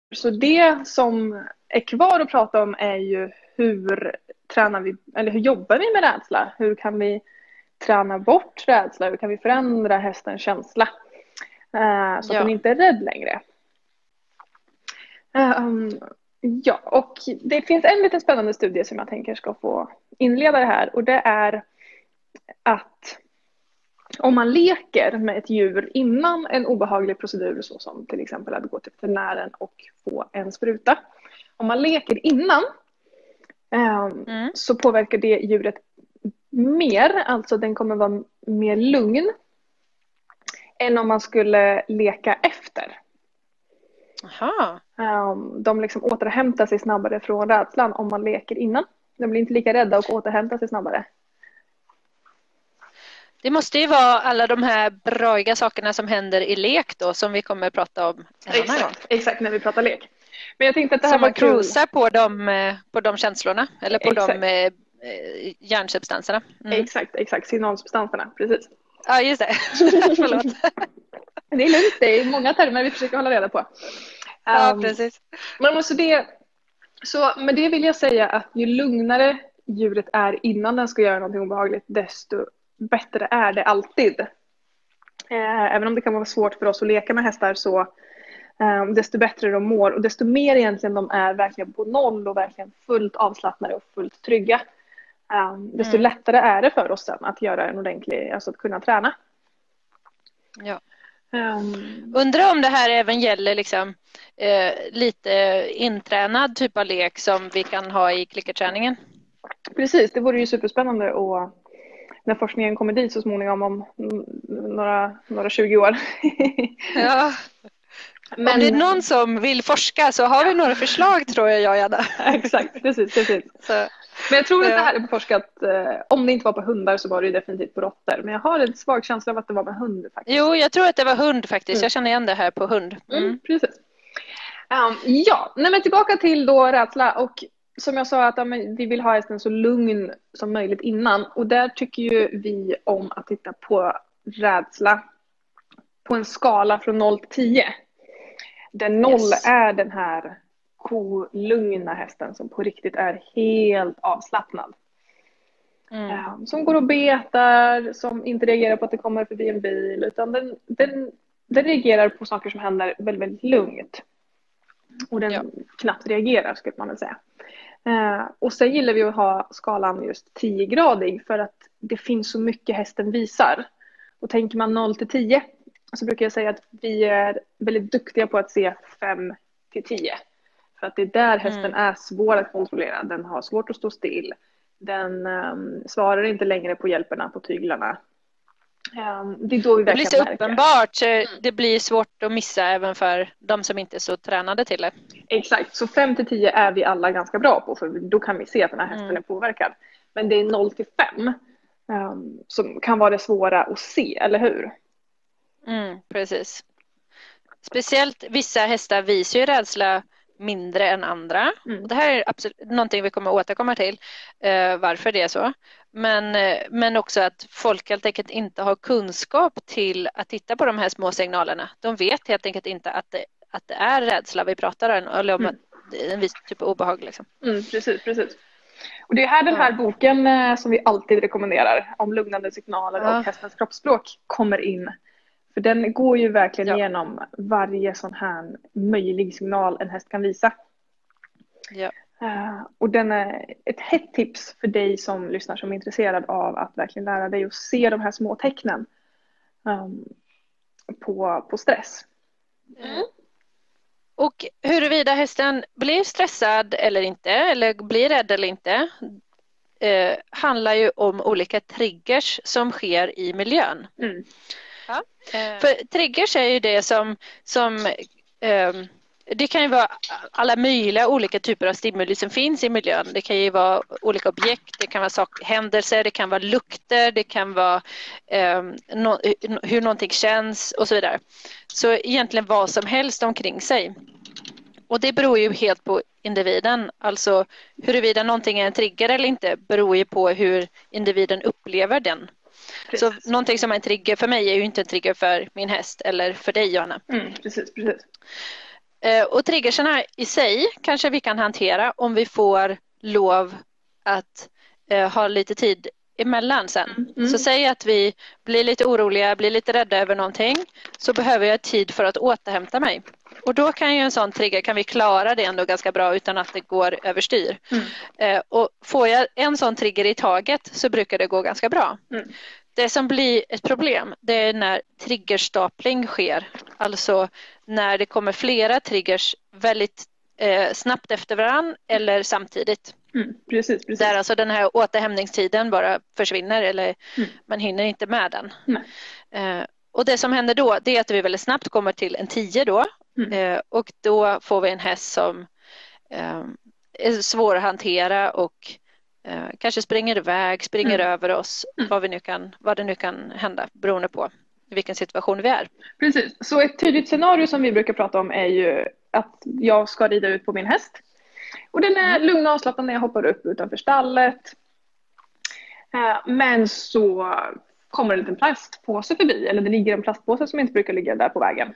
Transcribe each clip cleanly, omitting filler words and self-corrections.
Så det som är kvar att prata om är ju hur tränar vi, eller hur jobbar vi med rädsla? Hur kan vi träna bort rädsla? Hur kan vi förändra hästens känsla? Så att den inte är rädd längre. Ja, och det finns en liten spännande studie som jag tänker ska få inleda det här. Och det är att om man leker med ett djur innan en obehaglig procedur, så som till exempel att gå till veterinären och få en spruta. Om man leker innan så påverkar det djuret mer, alltså den kommer vara mer lugn än om man skulle leka efter. Aha. De liksom återhämtar sig snabbare från rädslan om man leker innan. De blir inte lika rädda och återhämtar sig snabbare. Det måste ju vara alla de här braiga sakerna som händer i lek då, som vi kommer att prata om en annan gång. Exakt, när vi pratar lek. Men jag tänkte att det här som var man cruisar på de känslorna, eller på de hjärnsubstanserna. Exakt, signalsubstanserna, precis. Ja, just det. Förlåt. Det är lugnt, det är många termer vi försöker hålla reda på. Ja, precis. Men med det vill jag säga att ju lugnare djuret är innan den ska göra någonting obehagligt, desto bättre är det alltid. Även om det kan vara svårt för oss att leka med hästar, så desto bättre de mår och desto mer egentligen de är verkligen på noll och verkligen fullt avslappnade och fullt trygga, desto lättare är det för oss sen att göra en ordentlig, alltså att kunna träna. Ja. Undrar om det här även gäller liksom, lite intränad typ av lek som vi kan ha i klickerträningen. Precis, det vore ju superspännande, och när forskningen kommer dit så småningom om några 20 år. Ja. Men om det är någon som vill forska så har vi några förslag, tror jag, Jana. Exakt, precis. Så. Men jag tror att det här är på forskat, om det inte var på hundar så var det definitivt på råttor. Men jag har en svag känsla av att det var med hund faktiskt. Jo, jag tror att det var hund faktiskt. Jag känner igen det här på hund. Precis. Men tillbaka till då rädsla. Och som jag sa, att vi vill ha hästen så lugn som möjligt innan. Och där tycker ju vi om att titta på rädsla på en skala från 0 till 10. Där 0 är den här lugna hästen som på riktigt är helt avslappnad. Som går och betar, som inte reagerar på att det kommer förbi en bil, utan den reagerar på saker som händer väldigt, väldigt lugnt. Och den knappt reagerar, skulle man väl säga. Och sen gillar vi att ha skalan just 10-gradig för att det finns så mycket hästen visar. Och tänker man 0 till 10 så brukar jag säga att vi är väldigt duktiga på att se 5 till 10. För att det är där hästen är svår att kontrollera. Den har svårt att stå still. Den svarar inte längre på hjälperna, på tyglarna. Det är då vi det blir så uppenbart. Det blir svårt att missa även för de som inte är så tränade till det. Exakt, så 5 till 10 är vi alla ganska bra på. För då kan vi se att den här hästen är påverkad. Men det är 0 till 5 som kan vara det svåra att se, eller hur? Precis. Speciellt vissa hästar visar ju rädsla mindre än andra. Det här är absolut någonting vi kommer återkomma till, varför det är så. Men också att folk helt enkelt inte har kunskap till att titta på de här små signalerna. De vet helt enkelt inte att det är rädsla vi pratar om, eller om en viss typ av obehag. Liksom. Precis. Och det är här den här boken som vi alltid rekommenderar om lugnande signaler och hästens kroppsspråk kommer in. För den går ju verkligen igenom varje sån här möjlig signal en häst kan visa. Ja. Och den är ett hett tips för dig som lyssnar, som är intresserad av att verkligen lära dig att se de här små tecknen på stress. Och huruvida hästen blir stressad eller inte, eller blir rädd eller inte, handlar ju om olika triggers som sker i miljön. Ja. För triggers är ju det som det kan ju vara alla möjliga olika typer av stimuli som finns i miljön. Det kan ju vara olika objekt, det kan vara händelser, det kan vara lukter, det kan vara hur någonting känns och så vidare. Så egentligen vad som helst omkring sig. Och det beror ju helt på individen. Alltså huruvida någonting är en trigger eller inte beror ju på hur individen upplever den. Precis. Så någonting som är en trigger för mig är ju inte en trigger för min häst eller för dig, Johanna. Precis. Och triggerserna i sig kanske vi kan hantera om vi får lov att ha lite tid emellan sen. Så säg att vi blir lite oroliga, blir lite rädda över någonting, så behöver jag tid för att återhämta mig. Och då kan ju en sån trigger, kan vi klara det ändå ganska bra utan att det går överstyr. Och får jag en sån trigger i taget så brukar det gå ganska bra. Det som blir ett problem, det är när triggerstapling sker. Alltså när det kommer flera triggers väldigt snabbt efter varann eller samtidigt. Precis. Där alltså den här återhämtningstiden bara försvinner eller man hinner inte med den. Och det som händer då, det är att vi väldigt snabbt kommer till en 10 då. Och då får vi en häst som är svår att hantera och kanske springer iväg, springer över oss, vad det nu kan hända beroende på i vilken situation vi är. Precis, så ett tydligt scenario som vi brukar prata om är ju att jag ska rida ut på min häst. Och den är lugn och avslappnad när jag hoppar upp utanför stallet. Men så kommer en liten plastpåse förbi, eller det ligger en plastpåse som inte brukar ligga där på vägen.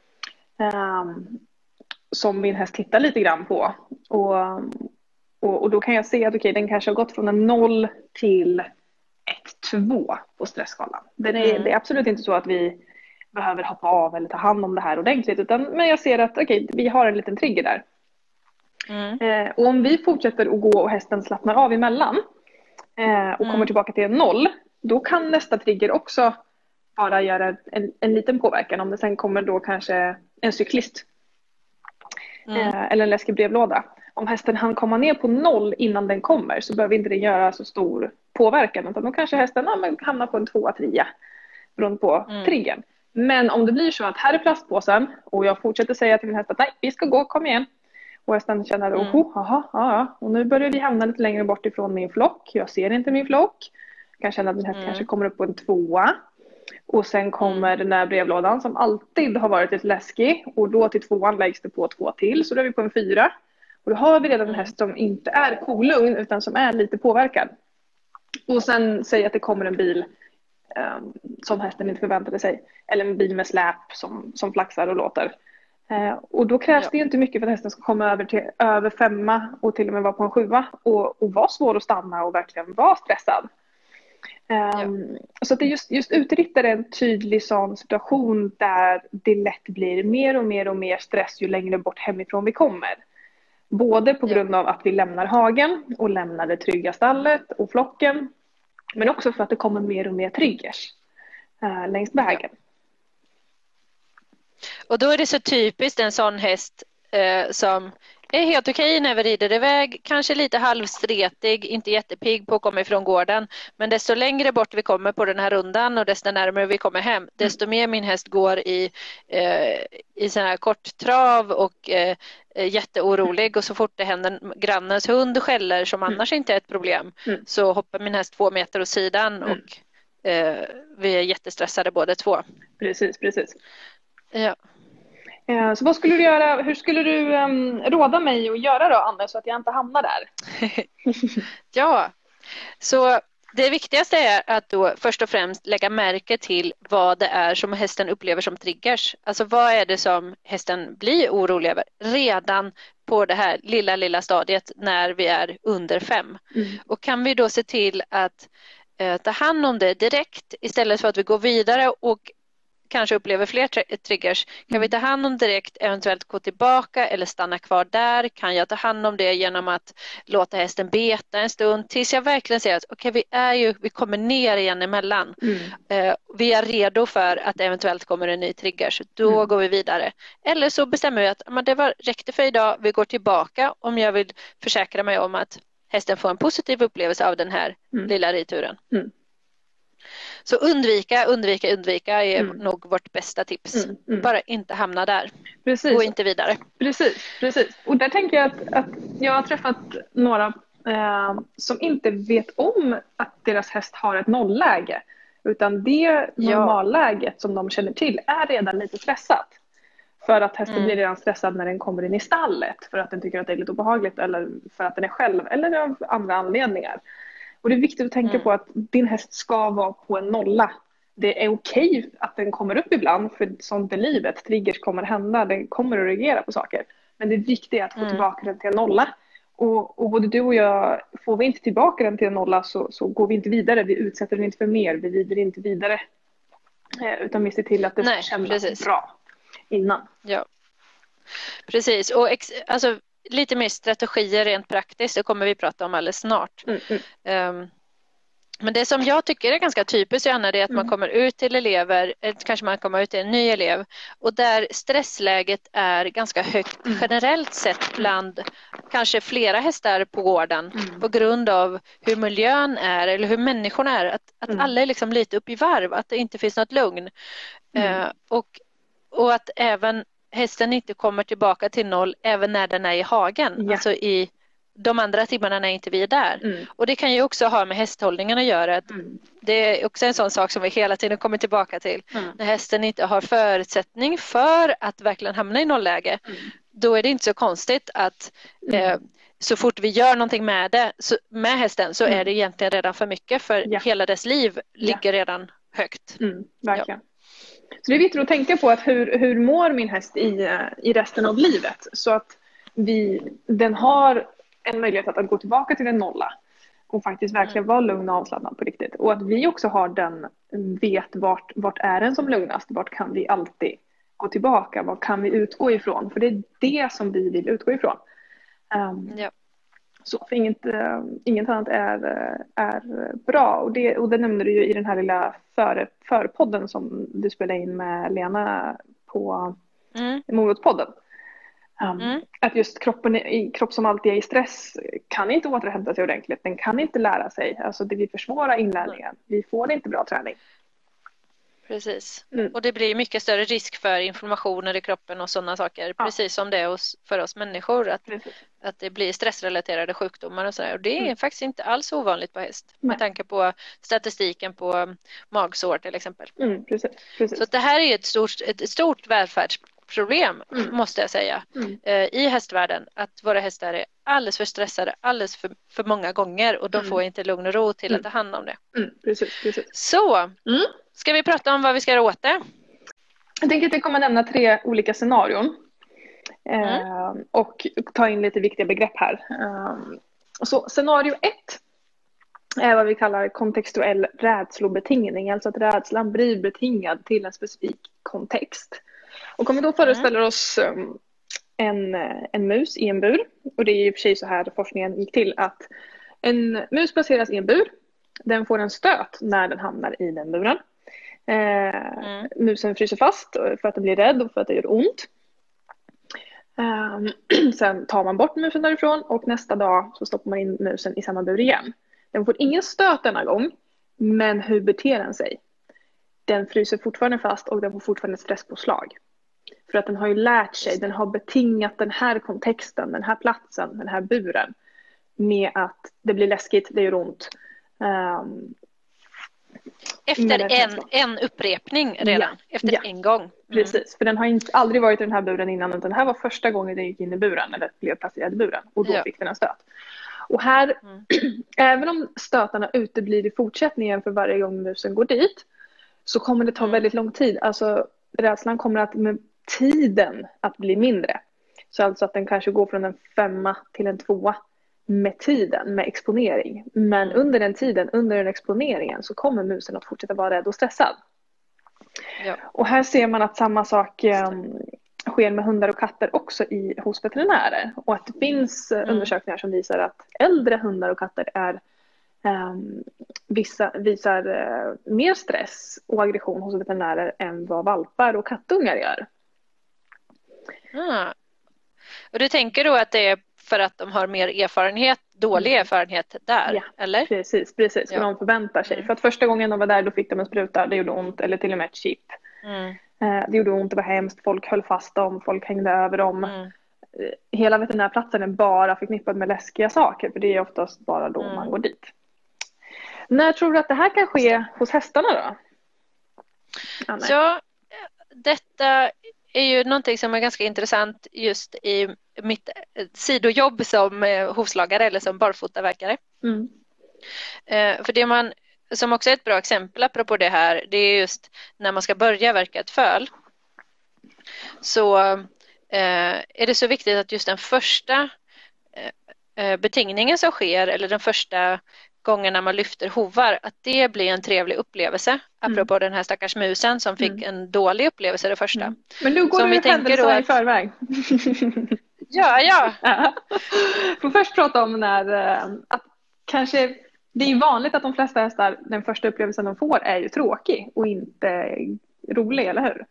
Som min häst tittar lite grann på. Och då kan jag se att den kanske har gått från en 0 till 1-2 på stressskalan. Det är absolut inte så att vi behöver hoppa av eller ta hand om det här ordentligt. Men jag ser att vi har en liten trigger där. Och om vi fortsätter att gå och hästen slappnar av emellan och kommer tillbaka till en 0, då kan nästa trigger också bara göra en liten påverkan. Om det sen kommer då kanske en cyklist eller en läskig brevlåda. Om hästen hann komma ner på 0 innan den kommer, så behöver inte det göra så stor påverkan. Utan då kanske hästen hamnar på en 2-3 beroende på triggern. Men om det blir så att här är plastpåsen och jag fortsätter säga till min häst att nej, vi ska gå, kom igen. Och hästen känner och nu börjar vi hamna lite längre bort ifrån min flock. Jag ser inte min flock. Jag kan känna att min häst kanske kommer upp på en 2. Och sen kommer den där brevlådan som alltid har varit lite läskig. Och då till 2:an läggs det på 2 till. Så då är vi på en 4. Och då har vi redan en häst som inte är kolugn utan som är lite påverkad. Och sen säger att det kommer en bil som hästen inte förväntade sig. Eller en bil med släp som flaxar och låter. Och då krävs det ju inte mycket för att hästen ska komma över 5 och till och med vara på en 7 och vara svår att stanna och verkligen vara stressad. Så att det just utritter en tydlig sån situation där det lätt blir mer och mer stress ju längre bort hemifrån vi kommer. Både på grund av att vi lämnar hagen och lämnar det trygga stallet och flocken. Men också för att det kommer mer och mer triggers längs vägen. Och då är det så typiskt en sån häst som är helt okej när vi rider iväg. Kanske lite halvstretig, inte jättepigg på att komma ifrån gården. Men desto längre bort vi kommer på den här rundan och desto närmare vi kommer hem, desto mer min häst går i sån här kort trav och jätteorolig. Och så fort det händer grannens hund skäller som annars inte är ett problem, så hoppar min häst 2 meter åt sidan och vi är jättestressade båda två. Precis. Ja. Så vad skulle du göra? Hur skulle du råda mig att göra då, Anne, så att jag inte hamnar där? Ja, så det viktigaste är att då först och främst lägga märke till vad det är som hästen upplever som triggers. Alltså vad är det som hästen blir orolig över redan på det här lilla stadiet när vi är under 5. Och kan vi då se till att ta hand om det direkt istället för att vi går vidare och kanske upplever fler triggers. Kan vi ta hand om direkt, eventuellt gå tillbaka eller stanna kvar där? Kan jag ta hand om det genom att låta hästen beta en stund tills jag verkligen ser att vi kommer ner igen emellan. Vi är redo för att det eventuellt kommer en ny trigger, så då går vi vidare. Eller så bestämmer vi att det räckte för idag, vi går tillbaka om jag vill försäkra mig om att hästen får en positiv upplevelse av den här lilla ridturen. Så undvika är nog vårt bästa tips. Bara inte hamna där. Precis. Gå inte vidare. Precis. Och där tänker jag att jag har träffat några som inte vet om att deras häst har ett nollläge. Utan det normalläget som de känner till är redan lite stressat. För att hästen blir redan stressad när den kommer in i stallet. För att den tycker att det är lite obehagligt. Eller för att den är själv. Eller av andra anledningar. Och det är viktigt att tänka på att din häst ska vara på en 0 det är okej att den kommer upp ibland, för sånt är livet. Triggers kommer hända, den kommer att reagera på saker. Men det viktiga är att få tillbaka den till en nolla. Och både du och jag, får vi inte tillbaka den till en nolla så går vi inte vidare. Vi utsätter den inte för mer, vi vider inte vidare. Utan vi ser till att det känns bra innan. Ja, precis. Och alltså, lite mer strategier rent praktiskt, det kommer vi prata om alldeles snart. Men det som jag tycker är ganska typiskt, Johanna, det är att man kommer ut till elever, kanske man kommer ut till en ny elev, och där stressläget är ganska högt generellt sett bland kanske flera hästar på gården på grund av hur miljön är eller hur människorna är. Att alla är liksom lite upp i varv, att det inte finns något lugn. Och att även hästen inte kommer tillbaka till noll även när den är i hagen, alltså i de andra timmarna när inte vi är där. Och det kan ju också ha med hästhållningen att göra. Det är också en sån sak som vi hela tiden kommer tillbaka till. När hästen inte har förutsättning för att verkligen hamna i nollläge, då är det inte så konstigt att så fort vi gör någonting med hästen så är det egentligen redan för mycket, för hela dess liv ligger redan högt. Verkligen. Så det är viktigt att tänka på att hur mår min häst i resten av livet, så att den har en möjlighet att gå tillbaka till en nolla och faktiskt verkligen vara lugn och avslappnad på riktigt. Och att vi också vet vart är den som lugnast, vart kan vi alltid gå tillbaka, vad kan vi utgå ifrån, för det är det som vi vill utgå ifrån. Så för inget annat är bra, och det nämnde du ju i den här lilla förpodden som du spelade in med Lena på Morotspodden. Att just kropp som alltid är i stress kan inte återhämta sig ordentligt. Den kan inte lära sig. Alltså vi försvårar inlärningen. Vi får inte bra träning. Precis. Och det blir mycket större risk för inflammationer i kroppen och sådana saker. Precis som det är för oss människor. Att det blir stressrelaterade sjukdomar och sådär. Och det är faktiskt inte alls ovanligt på häst. Med tanke på statistiken på magsår till exempel. Precis. Så det här är ett stort välfärdsproblem, måste jag säga, i hästvärlden, att våra hästar är alldeles för stressade alldeles för många gånger, och de får inte lugn och ro till att ta hand om det. Precis. Så, ska vi prata om vad vi ska göra åt det? Jag tänker att vi kommer nämna 3 olika scenarion och ta in lite viktiga begrepp här. Så scenario 1 är vad vi kallar kontextuell rädslobetingning, alltså att rädslan blir betingad till en specifik kontext. Och om vi då föreställer oss en mus i en bur, och det är ju för sig så här forskningen gick till, att en mus placeras i en bur, den får en stöt när den hamnar i den buren. Musen fryser fast för att den blir rädd och för att det gör ont. Sen tar man bort musen därifrån, och nästa dag så stoppar man in musen i samma bur igen. Den får ingen stöt denna gång, men hur beter den sig? Den fryser fortfarande fast och den får fortfarande stresspåslag. För att den har ju lärt sig, den har betingat den här kontexten, den här platsen, den här buren, med att det blir läskigt, det gör ont. Efter en upprepning redan, efter en gång. Precis, för den har aldrig varit i den här buren innan, utan det här var första gången den gick in i buren, eller blev placerad i buren, och då fick den en stöt. Och här, även om stötarna uteblir i fortsättningen för varje gång musen går dit, så kommer det ta väldigt lång tid. Alltså rädslan kommer att med tiden att bli mindre. Så alltså att den kanske går från en 5 till en 2 med tiden, med exponering. Men under den tiden, under den exponeringen, så kommer musen att fortsätta vara rädd och stressad. Och här ser man att samma sak sker med hundar och katter också hos veterinärer. Och att det finns undersökningar som visar att äldre hundar och katter visar mer stress och aggression hos veterinärer än vad valpar och kattungar gör. Och du tänker då att det är för att de har mer erfarenhet, dålig erfarenhet där, eller? Precis. För de förväntar sig. För att första gången de var där, då fick de en spruta, det gjorde ont, eller till och med ett chip. Det gjorde ont, det var hemskt, folk höll fast dem, folk hängde över dem. Hela veterinärplatsen är bara förknippad med läskiga saker, för det är oftast bara då man går dit. När tror du att det här kan ske hos hästarna då? Anna? Ja, detta är ju någonting som är ganska intressant just i mitt sidojobb som hovslagare eller som barfotaverkare. För det som också är ett bra exempel apropå det här, det är just när man ska börja verka ett föl. Så är det så viktigt att just den första betingningen som sker, eller den första gången när man lyfter hovar, att det blir en trevlig upplevelse. Apropå den här stackars musen som fick en dålig upplevelse det första. Men nu går du händelserna i förväg. Ja. Får först prata om när att kanske det är vanligt att de flesta hästar, den första upplevelsen de får är ju tråkig och inte rolig, eller hur?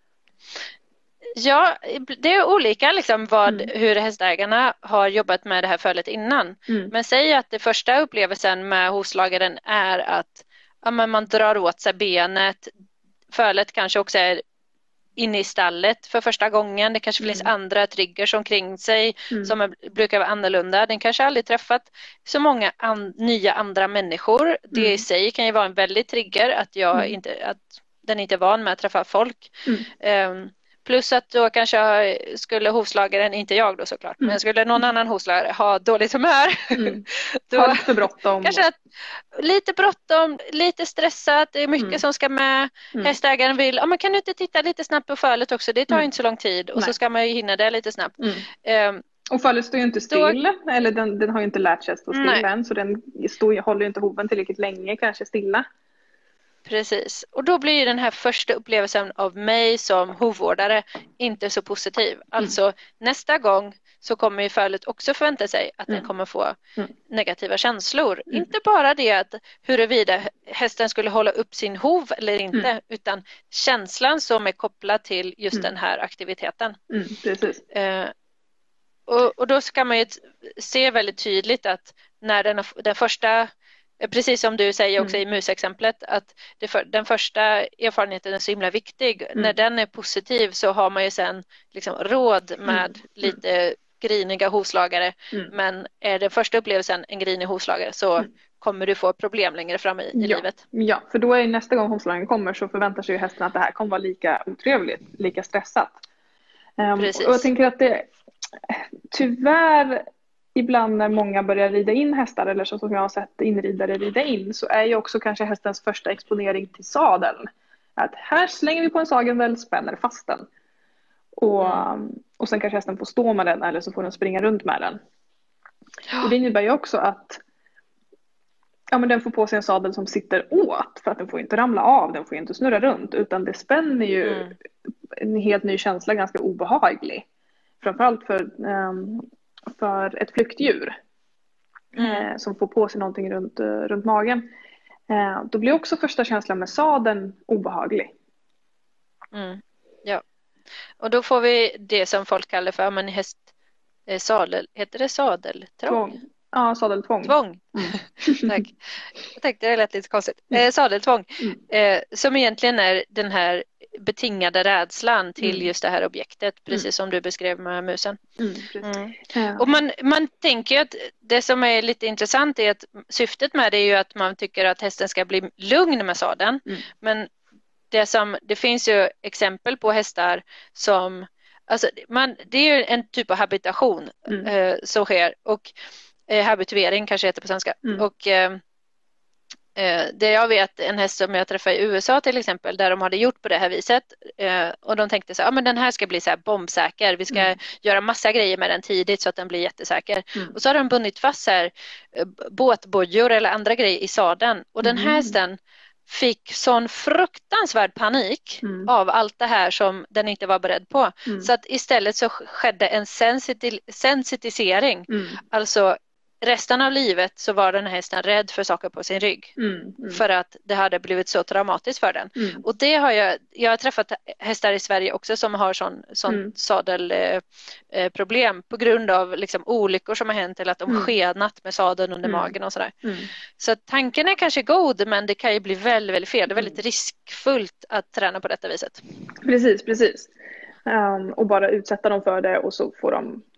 Ja, det är olika liksom hur hästägarna har jobbat med det här fölet innan. Men säg att det första upplevelsen med hovslagaren är att men man drar åt sig benet. Fölet kanske också är inne i stallet för första gången. Det kanske finns andra triggers omkring sig som brukar vara annorlunda. Den kanske aldrig träffat så många nya andra människor. Det i sig kan ju vara en väldigt trigger att den inte är van med att träffa folk. Plus att då kanske skulle hovslagaren, inte jag då såklart, men skulle någon annan hovslagare ha dåligt humör. Då har lite bråttom. Kanske lite bråttom, lite stressat, det är mycket som ska med. Hästägaren vill, men kan du inte titta lite snabbt på fölet också, det tar inte så lång tid. Och så ska man ju hinna det lite snabbt. Och fölet står ju inte still, eller den har ju inte lärt sig att stå still än, så den håller ju inte hoven tillräckligt länge, kanske stilla. Precis, och då blir den här första upplevelsen av mig som hovvårdare inte så positiv. Alltså nästa gång så kommer ju fölet också förvänta sig att den kommer få negativa känslor. Inte bara det att huruvida hästen skulle hålla upp sin hov eller inte, utan känslan som är kopplad till just den här aktiviteten. Precis. Och då ska man ju se väldigt tydligt att när den första, precis som du säger också i musexemplet, att den första erfarenheten är så himla viktig. När den är positiv så har man ju sen liksom råd med lite griniga hovslagare. Men är den första upplevelsen en grinig hovslagare så kommer du få problem längre fram i livet. Ja, för då är nästa gång hovslagaren kommer så förväntar sig ju hästen att det här kommer vara lika otrevligt, lika stressat. Och jag tänker att det tyvärr ibland när många börjar rida in hästar, eller så som jag har sett inridare rida in, så är ju också kanske hästens första exponering till sadeln. Att här slänger vi på en sagel, spänner fast den. Och sen kanske hästen får stå med den, eller så får den springa runt med den. Och det innebär ju också att men den får på sig en sadel som sitter åt, för att den får inte ramla av, den får inte snurra runt, utan det spänner ju en helt ny känsla, ganska obehaglig. Framförallt för ett flyktdjur som får på sig någonting runt magen. Då blir också första känslan med sadeln obehaglig. Ja, och då får vi det som folk kallar för sadel. Heter det sadeltrång? Ja, sadeltvång. Tack. Jag tänkte det lät lite konstigt. Sadeltvång. Som egentligen är den här betingade rädslan till just det här objektet, precis som du beskrev med musen. Och man tänker ju att det som är lite intressant är att syftet med det är ju att man tycker att hästen ska bli lugn med sadeln. Men det finns ju exempel på hästar som, alltså det är ju en typ av habitation som sker, och habituering kanske heter på svenska. Och det jag vet, en häst som jag träffade i USA till exempel, där de hade gjort på det här viset, och de tänkte så här, men den här ska bli så här bombsäker, vi ska göra massa grejer med den tidigt så att den blir jättesäker. Och så har de bundit fast här båtbojor eller andra grejer i sadeln, och den här hästen fick sån fruktansvärd panik av allt det här som den inte var beredd på. Så att istället så skedde en sensitisering. Alltså resten av livet så var den här hästen rädd för saker på sin rygg. För att det hade blivit så traumatiskt för den. Och det har jag har träffat hästar i Sverige också som har sån sadelproblem på grund av liksom olyckor som har hänt, eller att de skenat med sadeln under magen och sådär. Så tanken är kanske god, men det kan ju bli väldigt, väldigt fel. Det är väldigt riskfullt att träna på detta viset. Precis. Och bara utsätta dem för det, och så får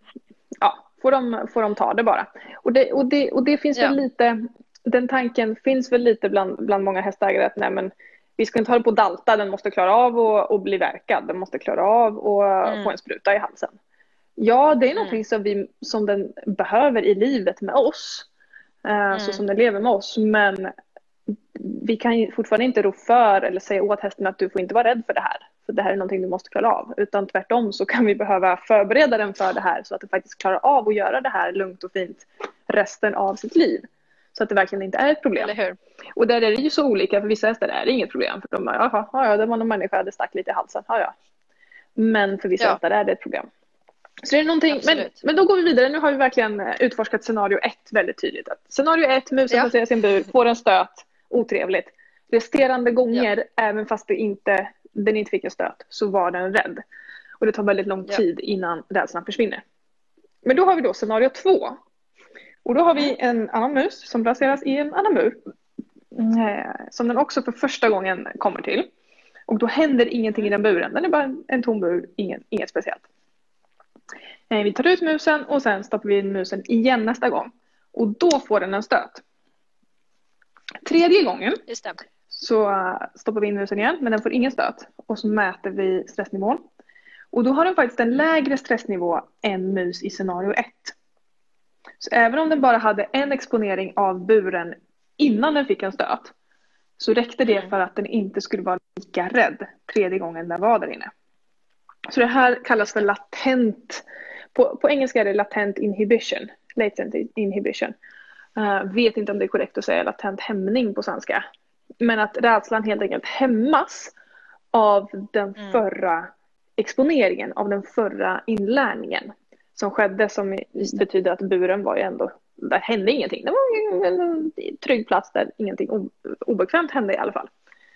de ta det bara. Och det finns väl lite, den tanken finns väl lite bland många hästägare, att nej, men vi ska inte hålla på att dalta, den måste klara av och bli verkad, den måste klara av och få en spruta i halsen. Ja, det är någonting som den behöver i livet med oss, så som den lever med oss, men vi kan ju fortfarande inte rå för eller säga åt hästen att du får inte vara rädd för det här. För det här är någonting du måste klara av. Utan tvärtom så kan vi behöva förbereda den för det här så att den faktiskt klarar av att göra det här lugnt och fint resten av sitt liv. Så att det verkligen inte är ett problem. Eller hur? Och där är det ju så olika, för vissa hästar är det inget problem. För de bara, ja, det var någon människa, det stack lite i halsen, ja. Men för vissa hästar är det ett problem. Så det är någonting, men då går vi vidare. Nu har vi verkligen utforskat scenario 1 väldigt tydligt. Att scenario 1, musen placerar sin bur, får en stöt, otrevligt. Resterande gånger, även fast den inte fick en stöt, så var den rädd. Och det tar väldigt lång tid innan rädslan försvinner. Men då har vi då scenario 2. Och då har vi en annan mus som placeras i en annan bur. Som den också för första gången kommer till. Och då händer ingenting i den buren. Den är bara en tom bur, inget speciellt. Vi tar ut musen och sen stoppar vi in musen igen nästa gång. Och då får den en stöt. Tredje gången så stoppar vi in musen igen, men den får ingen stöt. Och så mäter vi stressnivån. Och då har den faktiskt en lägre stressnivå än mus i scenario 1. Så även om den bara hade en exponering av buren innan den fick en stöt, så räckte det för att den inte skulle vara lika rädd tredje gången den var där inne. Så det här kallas för latent. På engelska är det latent inhibition. Latent inhibition. Vet inte om det är korrekt att säga latent hämning på svenska. Men att rädslan helt enkelt hämmas av den förra exponeringen, av den förra inlärningen som skedde, som betyder att buren var ju ändå, där hände ingenting. Det var en trygg plats där ingenting obekvämt hände i alla fall.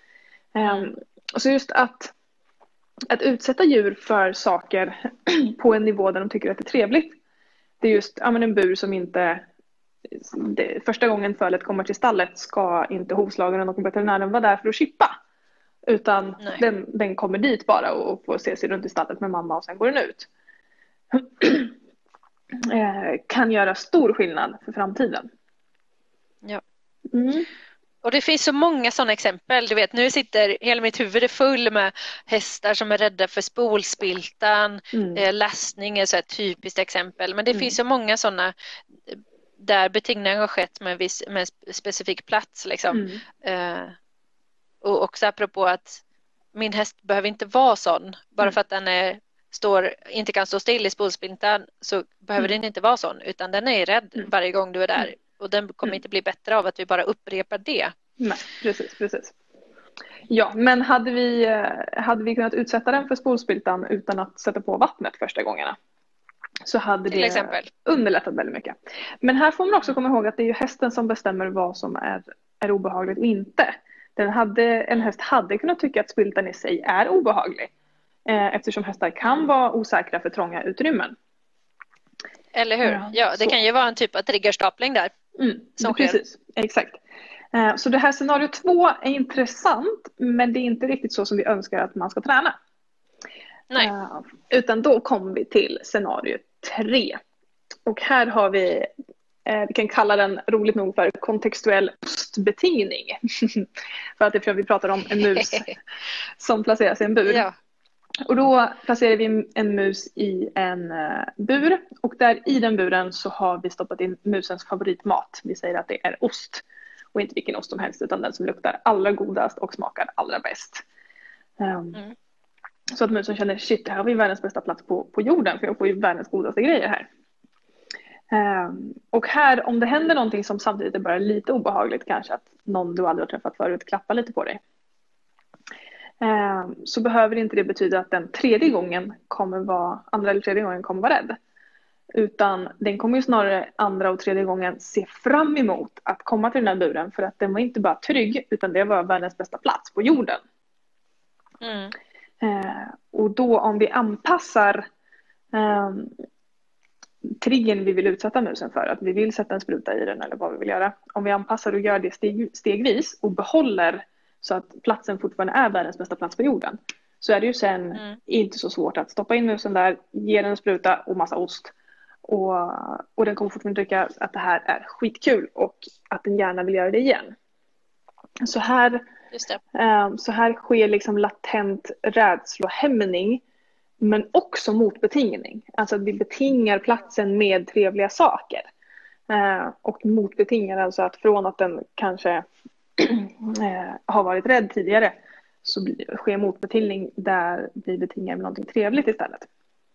Så just att utsätta djur för saker på en nivå där de tycker att det är trevligt. Det är just en bur som inte... första gången fölet kommer till stallet ska inte hovslagaren och veterinären vara där för att chippa. Utan den kommer dit bara och får se sig runt i stallet med mamma och sen går den ut. Kan göra stor skillnad för framtiden. Ja. Och det finns så många sådana exempel. Du vet, nu sitter hela mitt huvud är full med hästar som är rädda för spolspiltan. Lastning är så ett typiskt exempel. Men det finns så många sådana där betingning har skett med en specifik plats. Liksom. Och också apropå att min häst behöver inte vara sån. Bara för att den inte kan stå still i spolspiltan, så behöver den inte vara sån. Utan den är rädd varje gång du är där. Och den kommer inte bli bättre av att vi bara upprepar det. Nej, precis. Ja, men hade vi kunnat utsätta den för spolspiltan utan att sätta på vattnet första gångarna, så hade det underlättat väldigt mycket. Men här får man också komma ihåg att det är ju hästen som bestämmer vad som är obehagligt och inte. En häst hade kunnat tycka att spiltan i sig är obehaglig. Eftersom hästar kan vara osäkra för trånga utrymmen. Eller hur? Ja, det kan ju vara en typ av triggerstapling där. Precis, exakt. Så det här scenario 2 är intressant, men det är inte riktigt så som vi önskar att man ska träna. Nej. Utan då kommer vi till scenario 3. Och här har vi kan kalla den roligt nog för kontextuell ostbetingning. För att vi pratar om en mus som placeras i en bur. Ja. Och då placerar vi en mus i en bur. Och där i den buren så har vi stoppat in musens favoritmat. Vi säger att det är ost. Och inte vilken ost som helst, utan den som luktar allra godast och smakar allra bäst. Så att musen känner, shit, det här har vi världens bästa plats på jorden. För jag får ju världens godaste grejer här. Och här, om det händer någonting som samtidigt är bara lite obehagligt, kanske att någon du aldrig har träffat förut klappar lite på dig, så behöver inte det betyda att den andra eller tredje gången kommer vara rädd. Utan den kommer ju snarare andra och tredje gången se fram emot att komma till den här buren, för att den var inte bara trygg, utan det var världens bästa plats på jorden. Och då om vi anpassar triggern vi vill utsätta musen för, att vi vill sätta en spruta i den eller vad vi vill göra. Om vi anpassar och gör det stegvis och behåller så att platsen fortfarande är världens bästa plats på jorden, så är det ju sen inte så svårt att stoppa in musen där, ge den en spruta och massa ost. Och den kommer fortfarande tycka att det här är skitkul och att den gärna vill göra det igen. Så här sker liksom latent rädslohämning, men också motbetingning. Alltså att vi betingar platsen med trevliga saker. Och motbetingar alltså att från att den kanske har varit rädd tidigare, så sker motbetingning där vi betingar med någonting trevligt istället.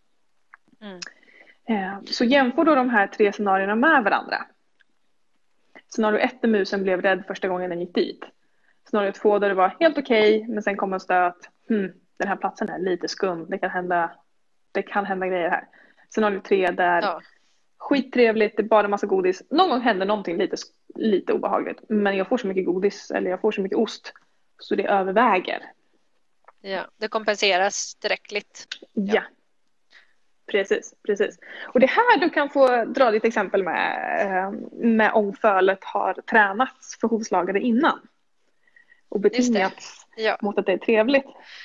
Så jämför då de här 3 scenarierna med varandra. Scenario 1 där musen blev rädd första gången den gick dit. Scenario 2 där det var helt okej, men sen kom en stöt. Den här platsen är lite skum. Det kan hända grejer här. Scenario 3 där skittrevligt, det är bara en massa godis. Någon gång händer någonting lite obehagligt. Men jag får så mycket godis, eller jag får så mycket ost, så det överväger. Ja, det kompenseras tillräckligt. Ja. Precis. Och det här du kan få dra ditt exempel med om fölet har tränats för hovslagare innan. Och betingats mot att det är trevligt.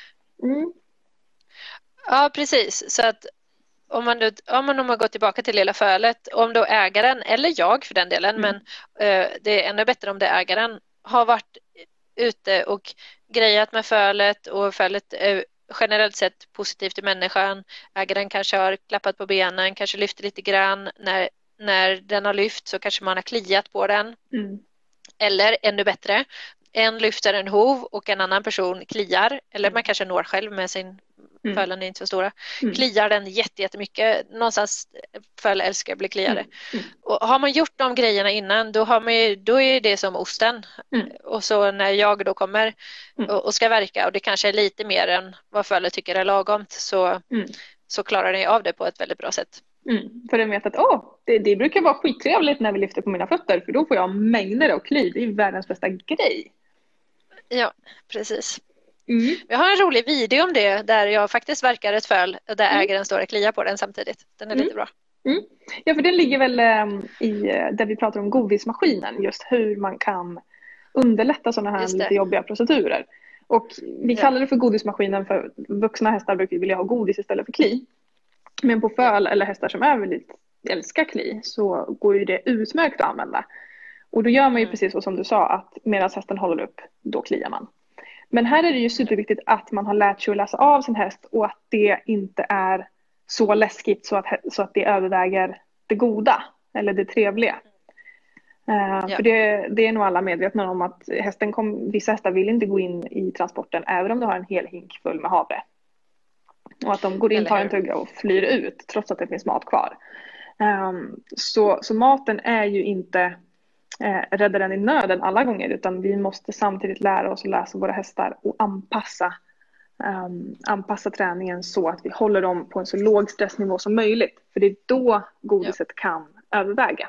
Ja, precis. Så att om man går tillbaka till lilla fölet, om då ägaren, eller jag för den delen, men det är ännu bättre om det ägaren har varit ute och grejat med fölet, och fölet är generellt sett positivt till människan. Ägaren kanske har klappat på benen, kanske lyfter lite grann. När den har lyft så kanske man har kliat på den. Eller ännu bättre, en lyfter en hov och en annan person kliar. Eller man kanske når själv med sin fölen är inte så stora. Kliar den jättemycket. Någonstans föl älskar att bli kliade. Och har man gjort de grejerna innan, då är det som osten. Och så när jag då kommer och ska verka, och det kanske är lite mer än vad fölet tycker är lagomt, så klarar den av det på ett väldigt bra sätt. För den vet att det brukar vara skittrevligt när vi lyfter på mina fötter, för då får jag mängder av kli. Det är världens bästa grej. Ja, precis. Jag har en rolig video om det där jag faktiskt verkar ett föl där ägaren står och kliar på den samtidigt. Den är lite bra. Ja, för den ligger väl där vi pratar om godismaskinen, just hur man kan underlätta sådana här lite jobbiga procedurer. Och vi kallar det för godismaskinen, för vuxna hästar brukar vilja ha godis istället för kli. Men på föl eller hästar som är väldigt älskar kli, så går ju det utmärkt att använda. Och då gör man ju precis så som du sa, att medan hästen håller upp, då kliar man. Men här är det ju superviktigt att man har lärt sig att läsa av sin häst, och att det inte är så läskigt så att det överväger det goda eller det trevliga. För det är nog alla medvetna om, att vissa hästar vill inte gå in i transporten även om du har en hel hink full med havre. Och att de går in, tar en tugga och flyr ut trots att det finns mat kvar. Så maten är ju inte räddaren i nöden alla gånger, utan vi måste samtidigt lära oss att läsa våra hästar och anpassa träningen så att vi håller dem på en så låg stressnivå som möjligt. För det är då godiset kan överväga.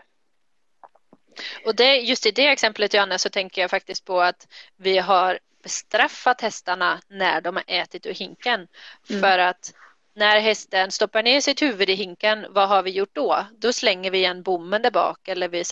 Och just i det exemplet, Johanna, så tänker jag faktiskt på att vi har bestraffat hästarna när de har ätit ur hinken. För att när hästen stoppar ner sitt huvud i hinken, vad har vi gjort då? Då slänger vi igen bommen där bak, eller vi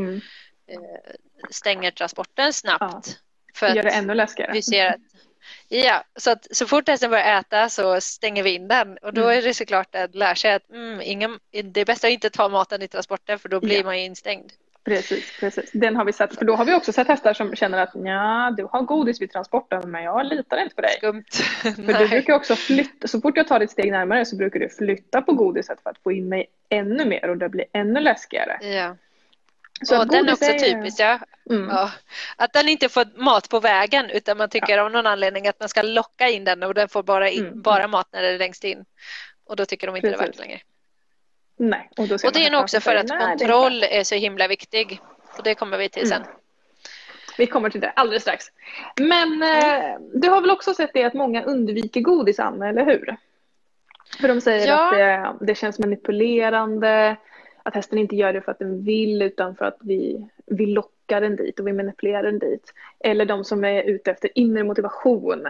stänger transporten snabbt. För gör det ännu läskigare. Vi ser att, så fort hästen börjar äta så stänger vi in den. Och då är det såklart att lära sig att det är bäst att inte ta maten i transporten, för då blir man instängd. Precis. Den har vi sett. För då har vi också sett hästar som känner att du har godis vid transporten, men jag litar inte på dig. Skumt. För du brukar också flytta. Så fort jag tar ett steg närmare så brukar du flytta på godiset för att få in mig ännu mer, och det blir ännu läskigare. Ja. Så den är också typisk, att den inte får mat på vägen, utan man tycker av någon anledning att man ska locka in den, och den får bara mat när det är längst in. Och då tycker de inte det är värt längre. Nej. Och det är nog också för att kontroll är så himla viktig. Och det kommer vi till sen. Vi kommer till det alldeles strax. Men du har väl också sett det att många undviker godis, Anna, eller hur? För de säger att det känns manipulerande, att hästen inte gör det för att den vill, utan för att vi lockar den dit och vi manipulerar den dit. Eller de som är ute efter inre motivation.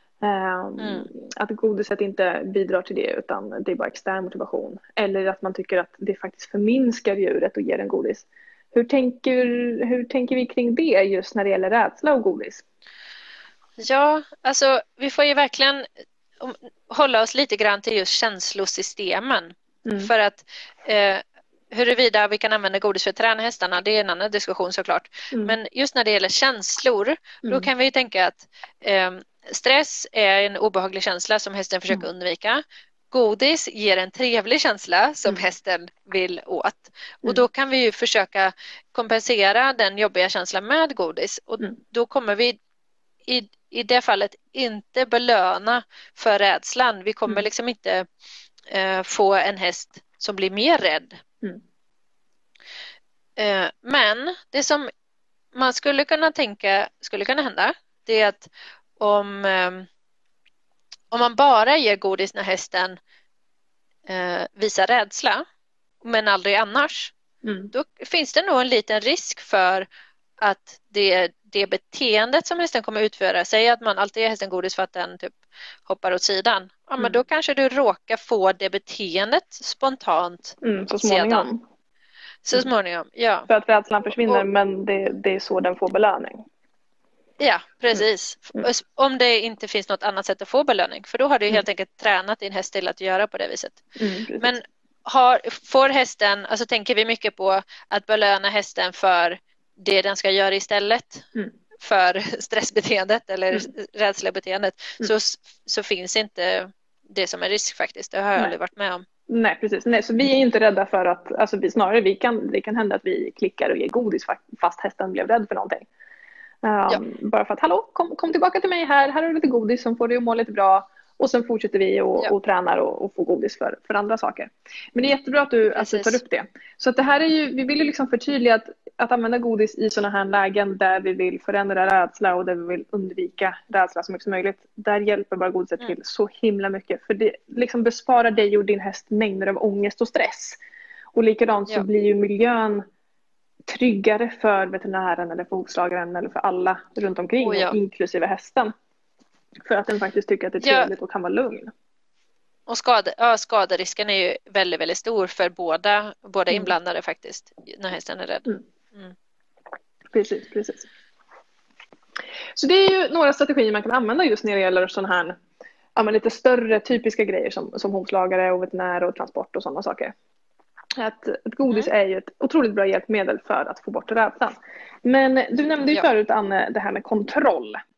Att godiset inte bidrar till det, utan det är bara extern motivation. Eller att man tycker att det faktiskt förminskar djuret och ger en godis. Hur tänker vi kring det just när det gäller rädsla och godis? Ja, alltså vi får ju verkligen hålla oss lite grann till just känslosystemen. För att huruvida vi kan använda godis för att träna hästarna, det är en annan diskussion såklart. Men just när det gäller känslor, då kan vi ju tänka att stress är en obehaglig känsla som hästen försöker undvika. godis ger en trevlig känsla som hästen vill åt. Och då kan vi ju försöka kompensera den jobbiga känslan med godis. Och då kommer vi i det fallet inte belöna för rädslan. Vi kommer liksom inte få en häst som blir mer rädd. Men det som man skulle kunna tänka skulle kunna hända, det är att om man bara ger godis när hästen visar rädsla men aldrig annars, då finns det nog en liten risk för att det beteendet som hästen kommer utföra, säg att man alltid ger hästen godis för att den typ hoppar åt sidan, ja, men då kanske du råkar få det beteendet spontant så småningom. Sedan. Så småningom, ja. För att rädslan försvinner, men det är så den får belöning. Ja, precis. Om det inte finns något annat sätt att få belöning. För då har du helt enkelt tränat din häst till att göra på det viset. Men får hästen, alltså tänker vi mycket på att belöna hästen för det den ska göra istället för stressbeteendet eller rädslebeteendet, så finns inte det som en risk faktiskt. Det har jag aldrig varit med om. Nej, precis. Nej, så vi är inte rädda för att, alltså snarare det kan hända att vi klickar och ger godis fast hästen blev rädd för någonting. Bara för att, hallå, kom tillbaka till mig här har du lite godis som får dig att må lite bra, och sen fortsätter vi och tränar och får godis för andra saker. Men det är jättebra att du tar upp det. Så att det här är ju, vi vill ju liksom förtydliga att använda godis i sådana här lägen där vi vill förändra rädsla och där vi vill undvika rädsla så mycket som möjligt. Där hjälper bara godiset till så himla mycket, för det liksom besparar dig och din häst mängder av ångest och stress. Och likadant så blir ju miljön tryggare för veterinären eller för hovslagaren eller för alla runt omkring, inklusive hästen. För att den faktiskt tycker att det är trevligt och kan vara lugn. Och skaderisken är ju väldigt, väldigt stor för båda inblandade faktiskt, när hästen är rädd. Precis. Så det är ju några strategier man kan använda just när det gäller sådana här lite större typiska grejer som hovslagare och veterinär och transport och sådana saker. Att godis är ju ett otroligt bra hjälpmedel för att få bort rädslan. Men du nämnde ju förut, Anne, det här med kontroll.